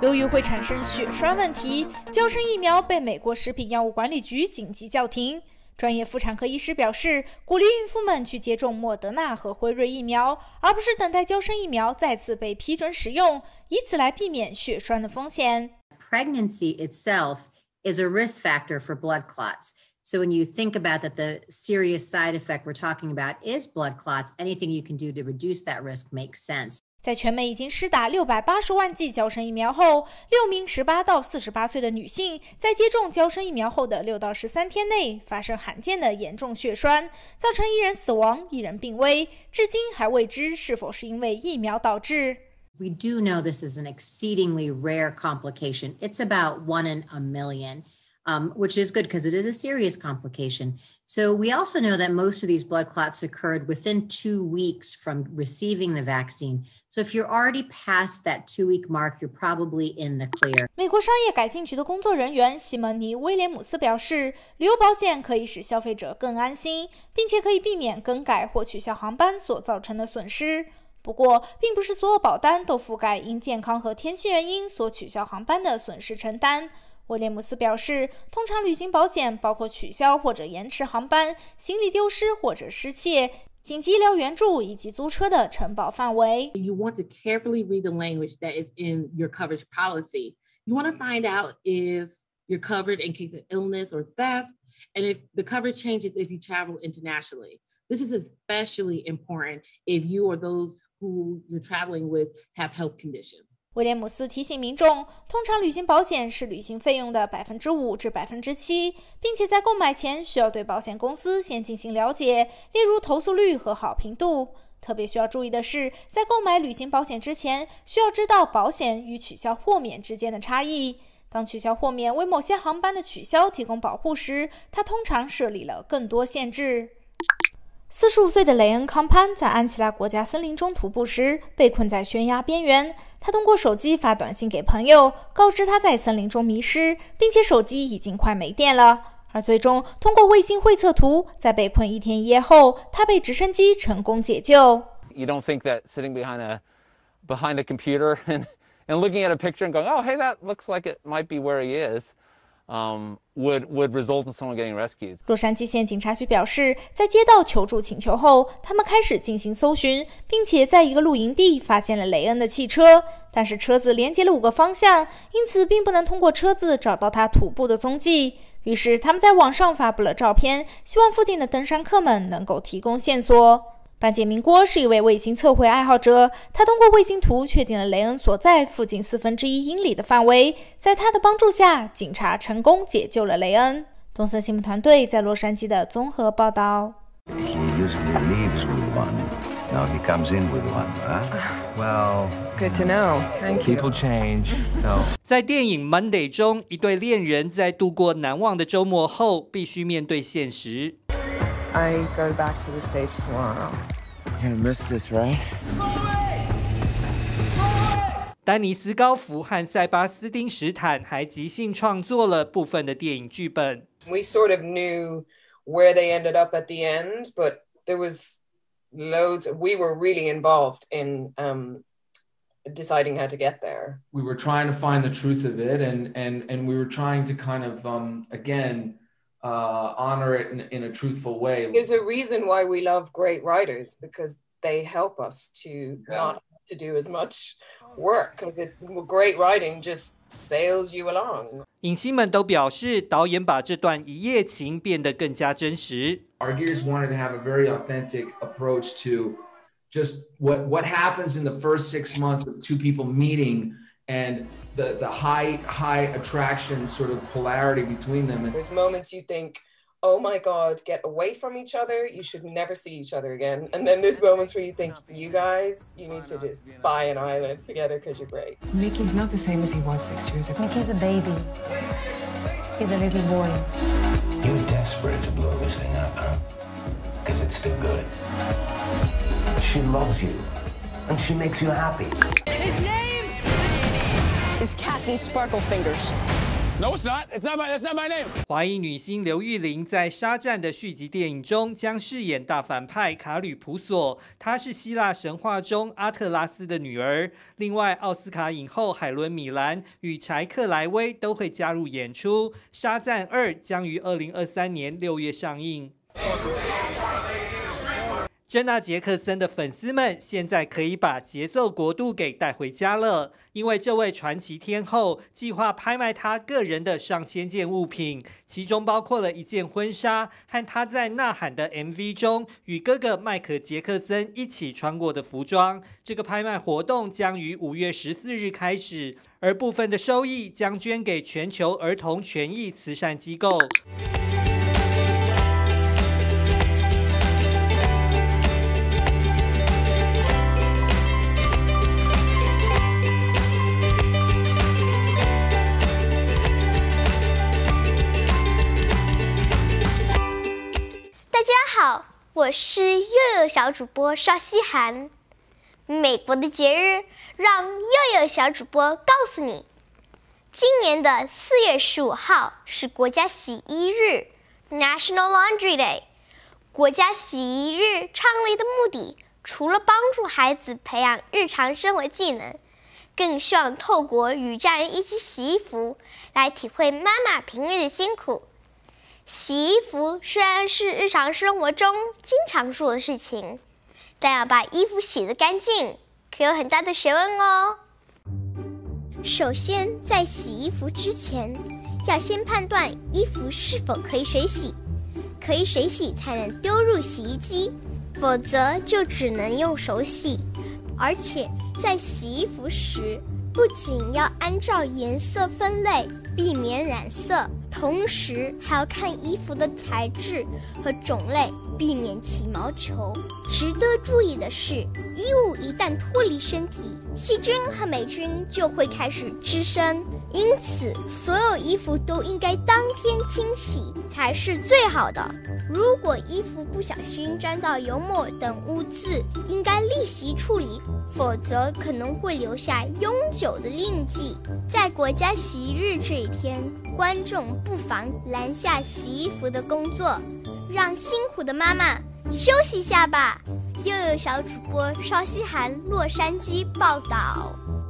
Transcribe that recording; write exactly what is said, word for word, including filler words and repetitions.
由于会产生血栓问题，嬌生疫苗被美国食品药物管理局紧急叫停。专业妇产科医师表示，鼓励孕妇们去接种莫德纳和辉瑞疫苗，而不是等待嬌生疫苗再次被批准使用，以此来避免血栓的风险。 Pregnancy itself is a risk factor for blood clots. So when you think about that, the serious side effect we're talking about is blood clots, anything you can do to reduce that risk makes sense. 在全美已经施打六百八十万剂嬌生疫苗后，六名十八到四十八岁的女性在接种嬌生疫苗后的六到十三天内发生罕见的严重血栓，造成一人死亡，一人病危，至今还未知是否是因为疫苗导致。 We do know this is an exceedingly rare complication. It's about one in a million. Um, which is good because it is a serious complication. So we also know that most of these blood clots occurred within two weeks from receiving the vaccine. So if you're already past that two-week mark, you're probably in the clear. 美国商业改进局的工作人员西蒙尼·威廉姆斯表示，旅游保险可以使消费者更安心，并且可以避免更改或取消航班所造成的损失。不过，并不是所有保单都覆盖因健康和天气原因所取消航班的损失承担。威廉姆斯表示，通常旅行保险包括取消或者延迟航班、行李丢失或者失窃、紧急医疗援助以及租车的承保范围。 You want to carefully read the language that is in your coverage policy. You want to find out if you're covered in case of illness or theft, and if the coverage changes if you travel internationally. This is especially important if you or those who you're traveling with have health conditions. 威廉姆斯提醒民众，通常旅行保险是旅行费用的 百分之五 至 百分之七， 并且在购买前需要对保险公司先进行了解，例如投诉率和好评度。特别需要注意的是，在购买旅行保险之前，需要知道保险与取消豁免之间的差异。当取消豁免为某些航班的取消提供保护时，它通常设立了更多限制。四十五岁的雷恩·康潘在安琪拉国家森林中徒步时被困在悬崖边缘，他通过手机发短信给朋友，告知他在森林中迷失，并且手机已经快没电了。而最终通过卫星绘测图，在被困一天一夜后，他被直升机成功解救。 You don't think that sitting behind a behind a computer and and looking at a picture and going, oh, hey, that looks like it might be where he is. Um, would would result in someone getting rescued. 洛杉矶县警察局表示，在接到求助请求后，他们开始进行搜寻，并且在一个露营地发现了雷恩的汽车，但是车子连接了五个方向，因此并不能通过车子找到他徒步的踪迹。于是他们在网上发布了照片，希望附近的登山客们能够提供线索。班杰明·郭是一位卫星测绘爱好者，他通过卫星图确定了雷恩所在附近四分之一英里的范围。在他的帮助下，警察成功解救了雷恩。东森新闻团队在洛杉矶的综合报道。 He usually leaves with one. Now he comes in with one, huh? Well, good to know. Thank you. People change, so. 在电影《Monday》中，一对恋人在度过难忘的周末后，必须面对现实。 I go back to the States tomorrow. We're gonna miss this, right? 丹尼斯·高福和塞巴斯汀·史坦还即兴创作了部分的电影剧本。 We sort of knew where they ended up at the end, but there was loads. We were really involved in um, deciding how to get there. We were trying to find the truth of it, and and and we were trying to kind of um, again. Uh, honor it in, in a truthful way. There's a reason why we love great writers, because they help us to yeah. not have to do as much work. Great writing just sails you along. 影星们都表示，导演把这段一夜情变得更加真实。 Our gears wanted to have a very authentic approach to just what what happens in the first six months of two people meeting and the the high high attraction sort of polarity between them. There's moments you think, oh my God, get away from each other. You should never see each other again. And then there's moments where you think, you guys, you need to just buy an island together because you're great. Mickey's not the same as he was six years ago. Mickey's a baby. He's a little boy. You're desperate to blow this thing up, huh? Because it's still good. She loves you, and she makes you happy. His name is Captain Sparkle Fingers. No, it's not. It's not my. That's not my name. 华裔女星刘玉玲在《沙赞》的续集电影中将饰演大反派卡吕普索，她是希腊神话中阿特拉斯的女儿。另外，奥斯卡影后海伦·米兰与柴克莱威都会加入演出。《沙赞二》将于二零二三年六月上映。珍娜·杰克森的粉丝们现在可以把节奏国度给带回家了，因为这位传奇天后计划拍卖她个人的上千件物品，其中包括了一件婚纱和她在《呐喊》的 M V 中与哥哥迈克·杰克森一起穿过的服装。这个拍卖活动将于五月十四日开始，而部分的收益将捐给全球儿童权益慈善机构。 好，我是悠悠小主播邵希涵。美国的节日，让悠悠小主播告诉你，今年的四月十五号是国家洗衣日 （National Laundry Day）。国家洗衣日创立的目的，除了帮助孩子培养日常生活技能，更希望透过与家人一起洗衣服，来体会妈妈平日的辛苦。洗衣服虽然是日常生活中经常做的事情，但要把衣服洗得干净，可有很大的学问哦。首先，在洗衣服之前，要先判断衣服是否可以水洗，可以水洗才能丢入洗衣机，否则就只能用手洗。而且，在洗衣服时，不仅要按照颜色分类，避免染色，同时还要看衣服的材质和种类，避免起毛球。值得注意的是，衣物一旦脱离身体，细菌和霉菌就会开始滋生，因此所有衣服都应该当天清洗才是最好的。如果衣服不小心沾到油墨等污渍，应该立即处理，否则可能会留下永久的印记。在国家洗衣日这一天，观众不妨拦下洗衣服的工作，让辛苦的妈妈休息一下吧。又有小主播邵希涵洛杉矶报道。